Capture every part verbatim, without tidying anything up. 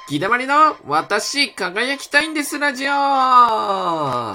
ギダマリの私輝きたいんですラジオ。はい。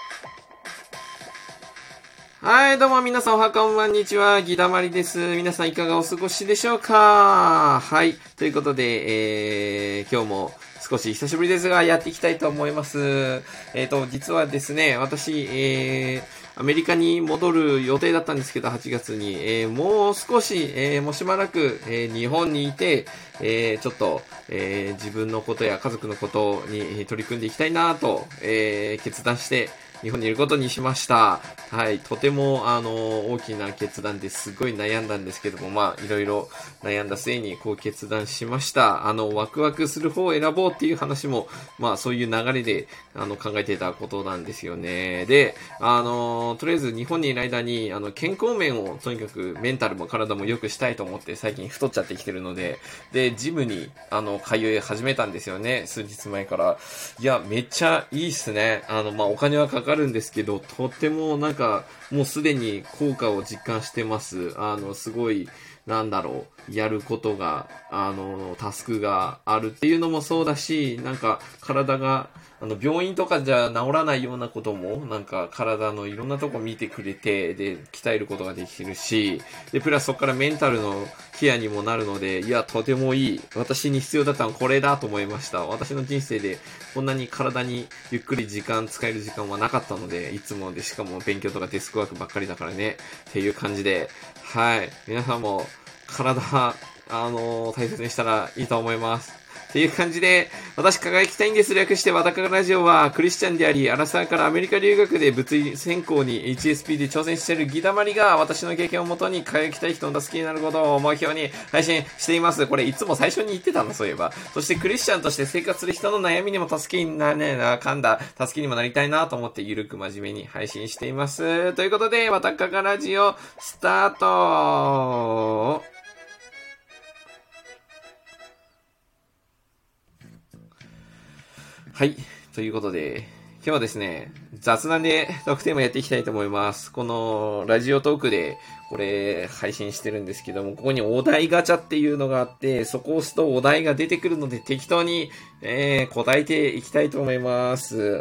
はい、どうも皆さんおはこんばんにちは。ギダマリです。皆さんいかがお過ごしでしょうか？はい。ということで、えー、今日も少し久しぶりですがやっていきたいと思います。えーと、実はですね、私、えー、アメリカに戻る予定だったんですけど、はちがつに、えー、もう少し、えー、もうしばらく、えー、日本にいて、えー、ちょっと、えー、自分のことや家族のことに取り組んでいきたいなと、えー、決断して日本にいることにしました。はい。とても、あの、大きな決断ですごい悩んだんですけども、まあ、いろいろ悩んだ末にこう決断しました。あの、ワクワクする方を選ぼうっていう話も、まあ、そういう流れで、あの、考えていたことなんですよね。で、あの、とりあえず日本にいる間に、あの、健康面をとにかくメンタルも体も良くしたいと思って最近太っちゃってきてるので、で、ジムに、あの、通い始めたんですよね。数日前から。いや、めっちゃいいっすね。あの、まあ、お金はかかるんですけど、とてもなんか、もうすでに効果を実感してます。あの、すごい、なんだろう、やることが、あの、タスクがあるっていうのもそうだし、なんか、体が、あの、病院とかじゃ治らないようなことも、なんか、体のいろんなとこ見てくれて、で、鍛えることができるし、で、プラスそこからメンタルのケアにもなるので、いや、とてもいい。私に必要だったのはこれだと思いました。私の人生で、こんなに体にゆっくり時間、使える時間はなかったので、いつもで、しかも勉強とかデスクワークばっかりだからね、っていう感じで、はい。皆さんも、体、あのー、大切にしたらいいと思います。っていう感じで、私輝きたいんです。略して、わたかがラジオは、クリスチャンであり、アラサーからアメリカ留学で物理専攻に エイチエスピー で挑戦しているギダマリが、私の経験をもとに輝きたい人の助けになることを目標に配信しています。これいつも最初に言ってたの、そういえば。そしてクリスチャンとして生活する人の悩みにも助けになねえな、かんだ、助けにもなりたいなと思って、ゆるく真面目に配信しています。ということで、わたかがラジオ、スタート。はい。ということで、今日はですね、雑談でトークテーマやっていきたいと思います。このラジオトークでこれ配信してるんですけども、ここにお題ガチャっていうのがあって、そこを押すとお題が出てくるので適当に、えー、答えていきたいと思います。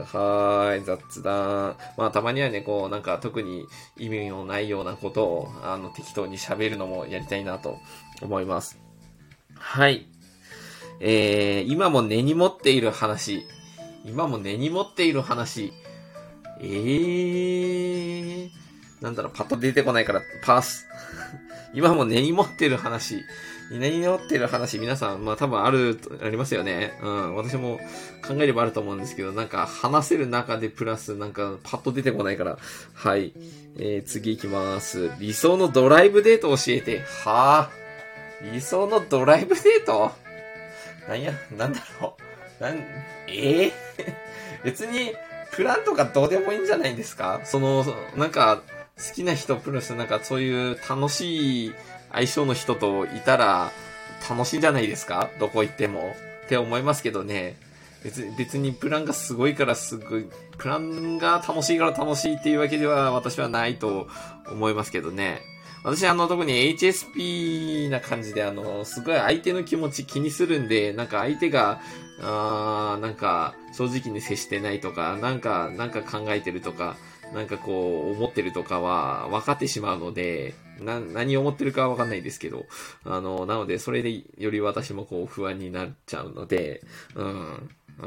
はーい、雑談。まあたまにはね、こうなんか特に意味のないようなことをあの適当に喋るのもやりたいなと思います。はい。えー、今も根に持っている話。今も根に持っている話。えー、なんだろう、パッと出てこないからパス。今も根に持っている話。根に持っている話、皆さん、まあ多分ある、ありますよね。うん。私も考えればあると思うんですけど、なんか話せる中でプラス、なんかパッと出てこないから。はい。えー、次行きます。理想のドライブデート教えて。はぁ。理想のドライブデート？なんや、なんだろう。なん、ええー、別に、プランとかどうでもいいんじゃないんですか？その、なんか、好きな人プラスなんかそういう楽しい相性の人といたら楽しいんじゃないですか？どこ行っても。って思いますけどね。別に、別にプランがすごいからすごい、プランが楽しいから楽しいっていうわけでは私はないと思いますけどね。私あの特に エイチエスピー な感じであの、すごい相手の気持ち気にするんで、なんか相手が、あーなんか正直に接してないとか、なんか、なんか考えてるとか、なんかこう思ってるとかは分かってしまうので、な、何を思ってるかは分かんないですけど、あの、なのでそれでより私もこう不安になっちゃうので、うん、うん、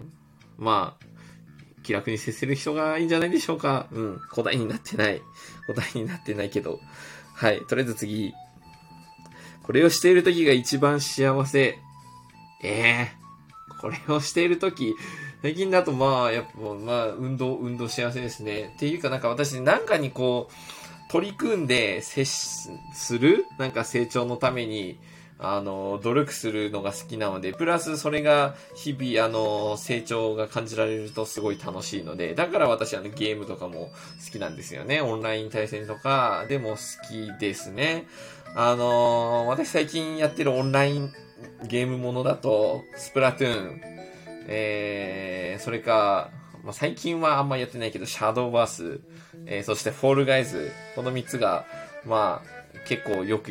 まあ、気楽に接する人がいいんじゃないでしょうか。うん、答えになってない。答えになってないけど。はい、とりあえず次。これをしている時が一番幸せ。ええー、これをしている時、最近だとまあ、やっぱ、まあ、運動、運動幸せですね。っていうかなんか私なんかにこう、取り組んで接するなんか成長のために、あの、努力するのが好きなので、プラスそれが日々、あの、成長が感じられるとすごい楽しいので、だから私あのゲームとかも好きなんですよね。オンライン対戦とかでも好きですね。あの、私最近やってるオンラインゲームものだと、スプラトゥーン、えー、それか、まあ、最近はあんまやってないけど、シャドーバース、えー、そしてフォールガイズ、このみっつが、まあ、結構よく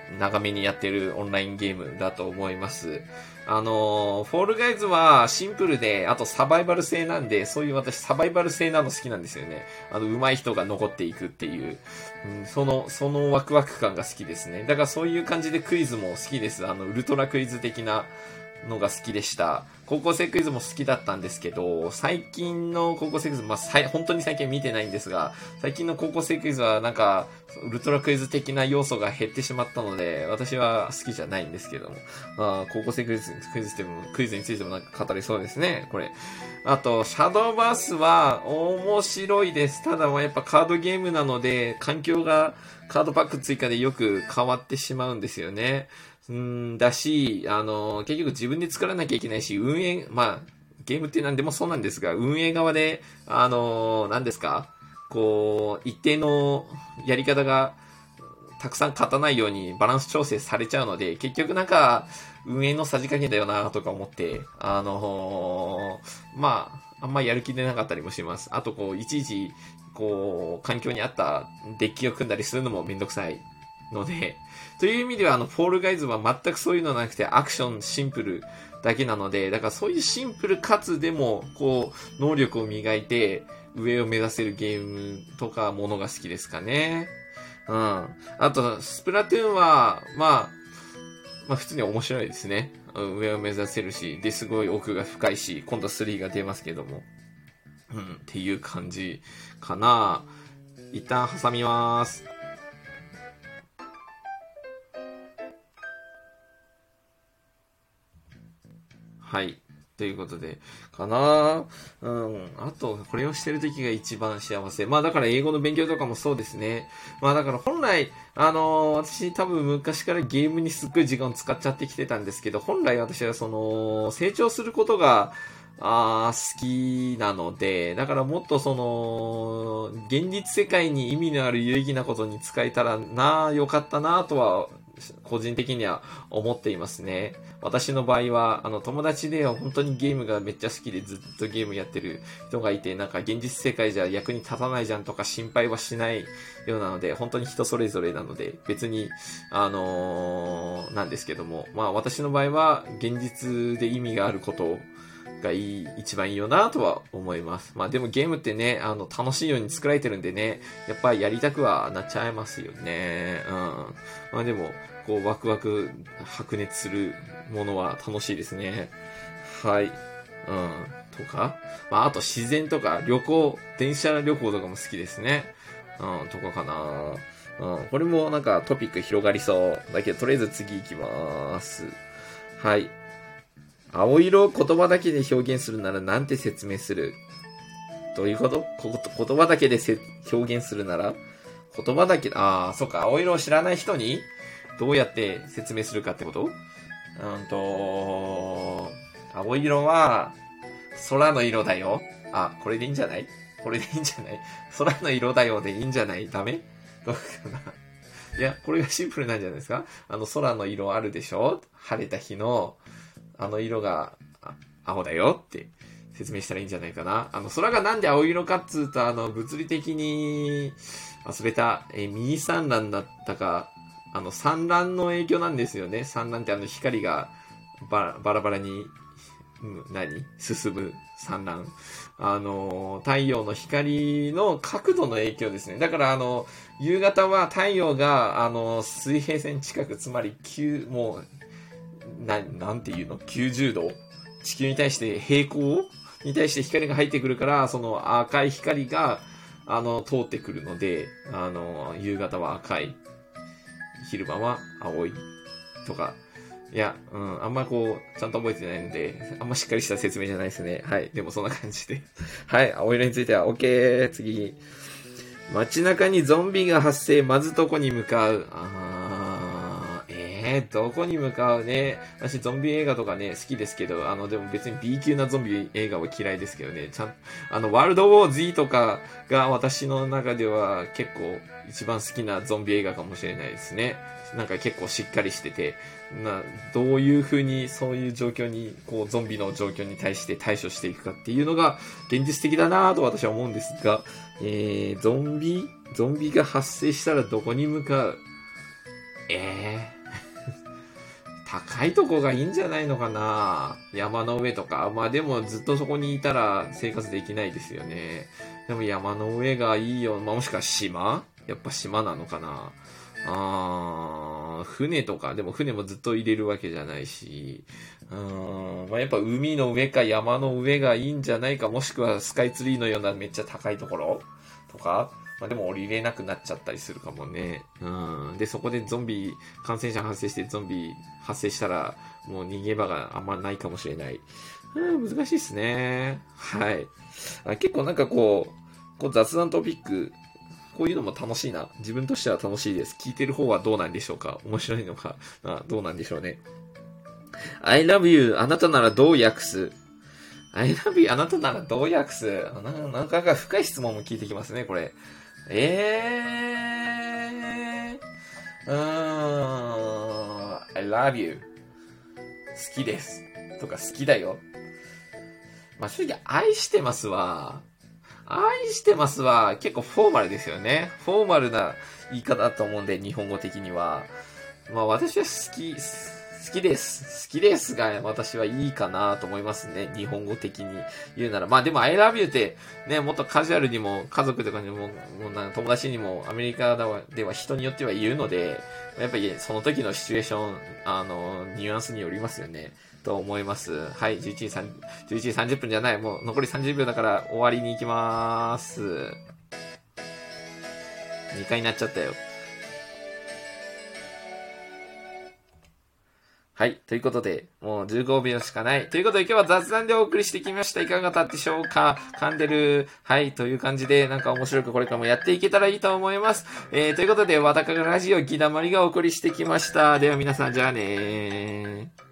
長めにやってるオンラインゲームだと思います。あの、フォールガイズはシンプルで、あとサバイバル性なんで、そういう私サバイバル性なの好きなんですよね。あの、上手い人が残っていくっていう、うん、その、そのワクワク感が好きですね。だからそういう感じでクイズも好きです。あの、ウルトラクイズ的なのが好きでした。高校生クイズも好きだったんですけど、最近の高校生クイズ、まあ、さい本当に最近見てないんですが、最近の高校生クイズはなんか、ウルトラクイズ的な要素が減ってしまったので、私は好きじゃないんですけども。まあ、高校生クイズ、クイズでも、クイズについてもなんか語れそうですね、これ。あと、シャドーバースは面白いです。ただ、やっぱカードゲームなので、環境がカードパック追加でよく変わってしまうんですよね。うん、だし、あの、結局自分で作らなきゃいけないし、運営、まあ、ゲームって何でもそうなんですが、運営側で、あの、何ですかこう、一定のやり方がたくさん勝たないようにバランス調整されちゃうので、結局なんか、運営のさじ加減だよなとか思って、あのー、まあ、あんまやる気出なかったりもします。あと、こう、いちいち、こう、環境に合ったデッキを組んだりするのもめんどくさいので、という意味では、あの、フォールガイズは全くそういうのなくて、アクションシンプルだけなので、だからそういうシンプルかつでも、こう、能力を磨いて、上を目指せるゲームとかものが好きですかね。うん。あと、スプラトゥーンは、まあ、まあ普通に面白いですね。うん、上を目指せるし、で、すごい奥が深いし、今度スリーが出ますけども。うん、っていう感じかな。一旦挟みます。はい。ということで、かなうん。あと、これをしてる時が一番幸せ。まあだから英語の勉強とかもそうですね。まあだから本来、あのー私多分昔からゲームにすっごい時間を使っちゃってきてたんですけど、本来私はその、成長することが、あー好きなので、だからもっとその、現実世界に意味のある有意義なことに使えたらな、よかったなとは、個人的には思っていますね。私の場合は、あの、友達で本当にゲームがめっちゃ好きでずっとゲームやってる人がいて、なんか現実世界じゃ役に立たないじゃんとか心配はしないようなので、本当に人それぞれなので、別に、あのー、なんですけども、まあ私の場合は、現実で意味があることがいい、一番いいよなとは思います。まあでもゲームってね、あの、楽しいように作られてるんでね、やっぱりやりたくはなっちゃいますよね。うん。まあでも、こう、ワクワク、白熱するものは楽しいですね。はい。うん。とか、まああと自然とか旅行、電車旅行とかも好きですね。うん、とかかな。うん、これもなんかトピック広がりそう。だけど、とりあえず次行きます。はい。青色を言葉だけで表現するならなんて説明する？どういうこと？こ言葉だけでせ表現するなら言葉だけ、ああ、そっか、青色を知らない人にどうやって説明するかってこと？うんと、青色は空の色だよ。あ、これでいいんじゃない？これでいいんじゃない？空の色だよでいいんじゃない？ダメ？どうかな。いや、これがシンプルなんじゃないですか？あの空の色あるでしょ？晴れた日のあの色が青だよって説明したらいいんじゃないかな。あの空がなんで青色かっつうと、あの物理的に忘れた、えミニ産卵だったか、あの産卵の影響なんですよね。産卵ってあの光がババラバラに何進む産卵。あの、太陽の光の角度の影響ですね。だからあの、夕方は太陽があの、水平線近く、つまり急、もう、な、なんていうの ?きゅうじゅう 度地球に対して平行に対して光が入ってくるから、その赤い光が、あの、通ってくるので、あの、夕方は赤い。昼間は青い。とか。いや、うん、あんまこう、ちゃんと覚えてないので、あんましっかりした説明じゃないですね。はい。でもそんな感じで。はい。青色については OK。次。街中にゾンビが発生。まずどこに向かう？あー、えー、どこに向かうね。私ゾンビ映画とかね、好きですけど、あの、でも別に B 級なゾンビ映画は嫌いですけどね。ちゃん、あの、ワールドウォー Z とかが私の中では結構一番好きなゾンビ映画かもしれないですね。なんか結構しっかりしてて、な、どういう風にそういう状況に、こうゾンビの状況に対して対処していくかっていうのが現実的だなぁと私は思うんですが、えー、ゾンビ、ゾンビが発生したらどこに向かう？え高いとこがいいんじゃないのかな。山の上とか。まあでもずっとそこにいたら生活できないですよね。でも山の上がいいよ。まあもしくは島？やっぱ島なのかな。あー、船とか、でも船もずっと入れるわけじゃないし。うーん、まあやっぱ海の上か山の上がいいんじゃないか。もしくはスカイツリーのようなめっちゃ高いところとか。まあでも降りれなくなっちゃったりするかもね。うん。で、そこでゾンビ、感染者発生してゾンビ発生したら、もう逃げ場があんまないかもしれない。うん、難しいですね。はい。あ、結構なんかこう、こう雑談トピック、こういうのも楽しいな。自分としては楽しいです。聞いてる方はどうなんでしょうか？面白いのか、あ、どうなんでしょうね。I love you あなたならどう訳す？ I love you あなたならどう訳す？な、なかなか深い質問も聞いてきますね、これ。えー、うーん、I love you 好きですとか好きだよ。まあ、正直愛してますは、愛してますは結構フォーマルですよね。フォーマルな言い方だと思うんで、日本語的には。まあ私は好き、好きです。好きですが、私はいいかなと思いますね。日本語的に言うなら。まあでも I love you って、ね、もっとカジュアルにも、家族とかにも、もうなん友達にも、アメリカでは人によっては言うので、やっぱりその時のシチュエーション、あの、ニュアンスによりますよね。と思います。はい、じゅういちじさんじゅっぷんじゃない。もう残りさんじゅうびょうだから終わりに行きまーす。にかいになっちゃったよ。はい。ということで、もうじゅうごびょうしかない。ということで今日は雑談でお送りしてきました。いかがだったでしょうか？噛んでる。はい。という感じで、なんか面白くこれからもやっていけたらいいと思います。えー、ということで、わたかがラジオギダマリがお送りしてきました。では皆さん、じゃあねー。